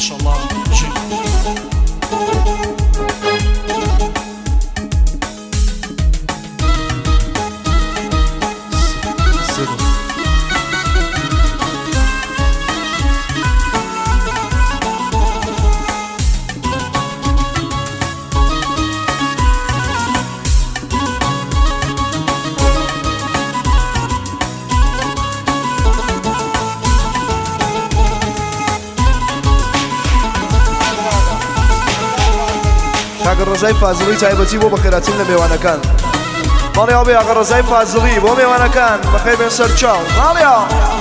شاء الله کاغ رضای فازلی تایبەتی بۆ بەخێراتن لە میوانەکان ماڵی ئەوێ ئاغا ڕزای فازلی بۆ میوانەکان بەخێر بێن سەر چاو ماڵیا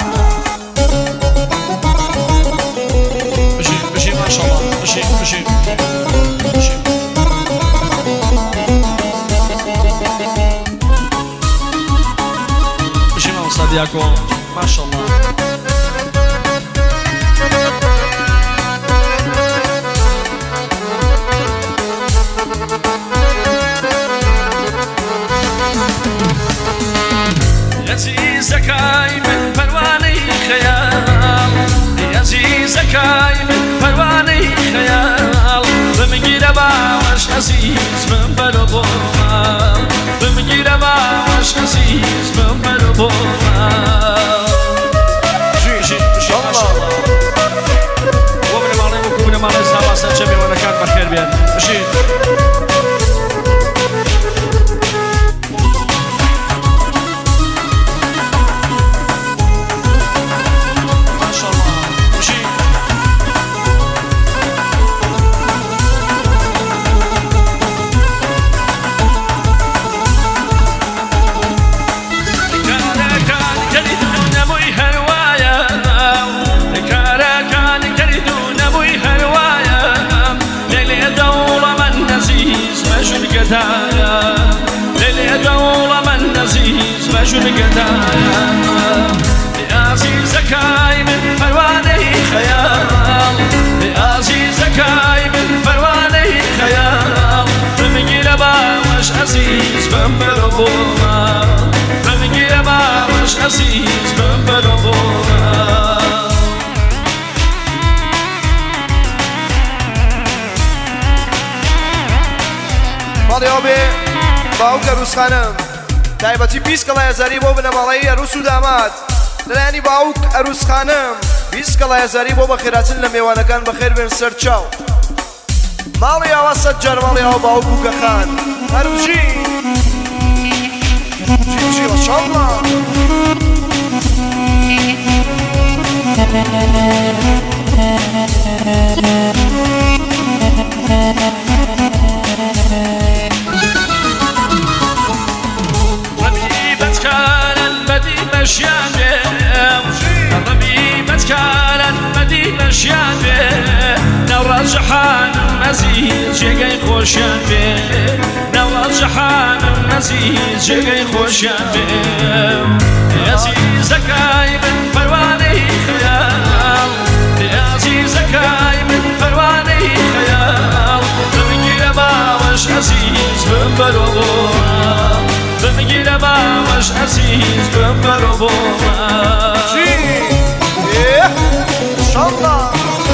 بشي ما شاء الله بشي ما أستاذ ياكو ما شاء الله عزيزكاي من پروانه خيال عزيزكاي من پروانه خيال بمگیره باش عزیز من برو بومال بمگیره باش عزیز من برو بومال جي ما شاء الله ومن مالي سواسة جميع وانا كان بخير بيان بشي ليلي دولة من نزيز مجن قدايا يا عزيزكاي من پروانه خيال يا عزيزكاي من پروانه خيال بمگیره باش عزیز من برو بومال بمگیره باش عزیز من برو بومال ماڵی ئەوێ باوک ئەروس خانم تایبەتی 20 کەڵایەزاری بۆ بنەماڵەیی ئەروس و دامات لەلایەنی باوک ئەروس خانم 20 کەڵایەزاری بۆ بەخێراتن لە میوانەکان بەخێر بێن سەر چاو ماڵی ئاوا سەد جار ماڵی ئەوە باوک و گەخان هەروژی جی ماشاءالله ربيبت كان المدينة شابه نور الجحان المزيج يقي خوشان به نور الجحان المزيج يقي خوشان به عزيزكاي من پروانه خيال عزيزكاي من پروانه خيال بمگیره باش عزیز بمبرو بمگیره باش عزیز بمبرو بومال ان شاء الله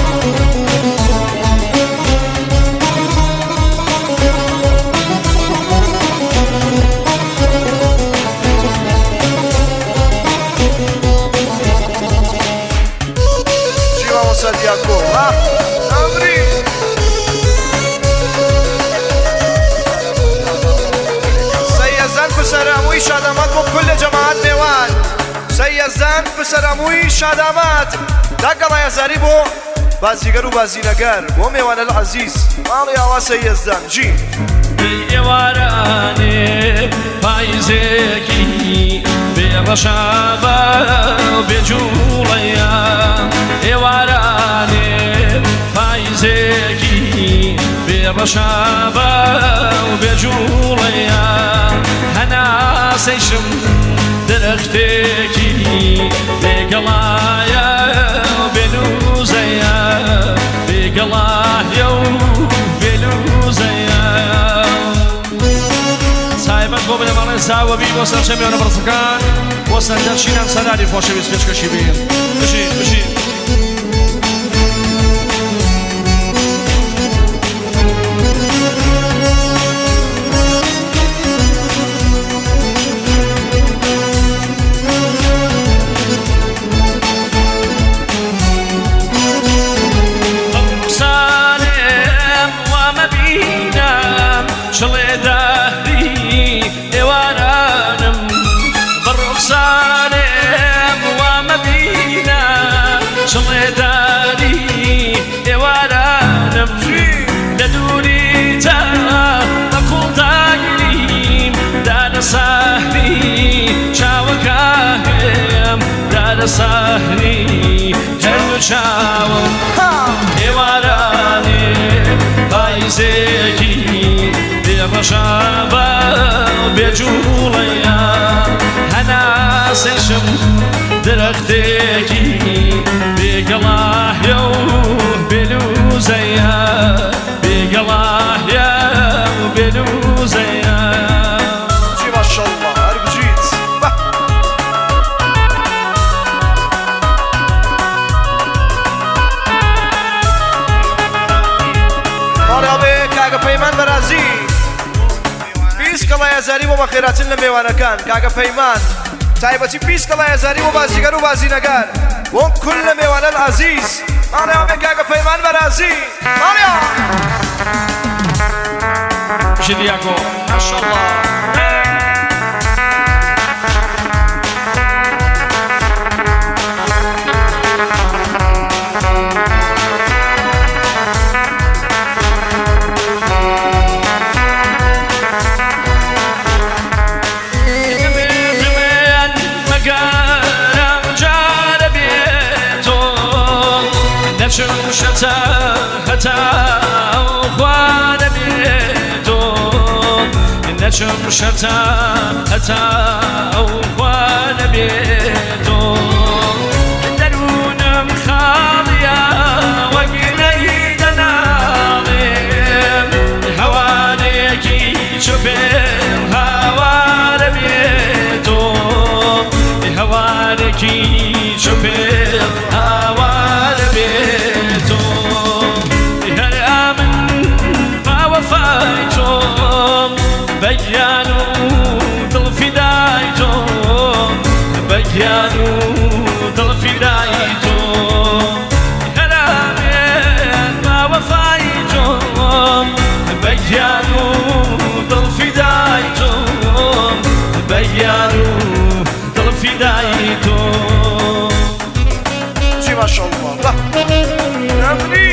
جيوا وصديقكم ها امري سيزن بسراموي شادمات بكل جماعات ميوان سيزن بسراموي شادمات دقلا يا زاريبو بازيگرو بازينگر بو ميوان العزيز مالي آوا سيزن جي بيواراني بايزيكي برشابة بجوليا يواراني بايزيكي برشابة بجوليا هنا سيشم درختكي بقلايا بلوزيا بقلايا بلوزيا سايبك بو بنا مالي ساوى بي وصل شميونا برسكان وصل جرشينا سنادي فوشي بسبيشكشي بي بشي شڵێدانی ئێوارانم لە دووری تا بە کوڵداگریم دادە ساحری چاوەکانم دادە ساحری هەردوو چاوم ئێوارانێ پاییزێکی بێڕەشابە بێجوڵەیە هەناسەشم درەختێکی بێگەڵاهیە و بێلوزەیە بێگەڵاهیە و بێلوزەیە چی ماشەڵڵا هەر بجیت ماڵێ کاگە پەیمان بەرازی 20 کەڵای هەزاری بۆ بەخێراتن لە میوانەکان کاگە پەیمان تایبەتی 20 کەڵای هەزاری بۆ بازیگەر و بازینەکان بۆ کل لە میوانە العەزیز ماڵێ کاگە پەیمان بەرازی ماڵێ ژیدیاکۆ ماشەڵڵا شتا هەتا خوانە بێتۆ نەچم شتا هەتا خوانە بێتۆ دەروونم خاڵیا وەگنەی دەناڵێم هەوانێکی چوبێم هاوارە بێتۆ هەوانێکی چوبێم هاوارە بێتۆ فايتهم بيانوا ضل في دايتهم بيانوا ضل في دايتهم هلامين ما وفايتهم بيانوا ضل في دايتهم بيانوا ضل في دايتهم شي ما شاء الله نمري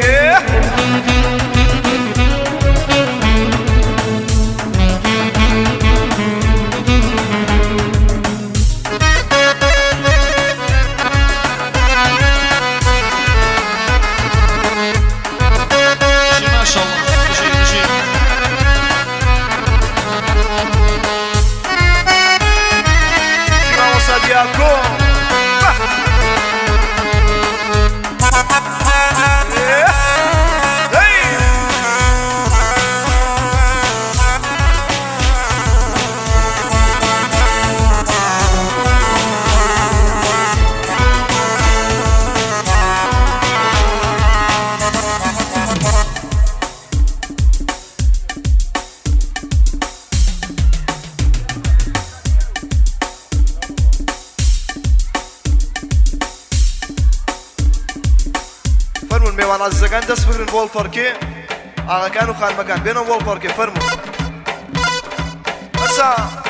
میوان عزیزەکان دەست بگرن بۆ پەرکێ ئاغاکان و خانمەکان بێنەوە بۆ پەرکێ فەرموو بەسە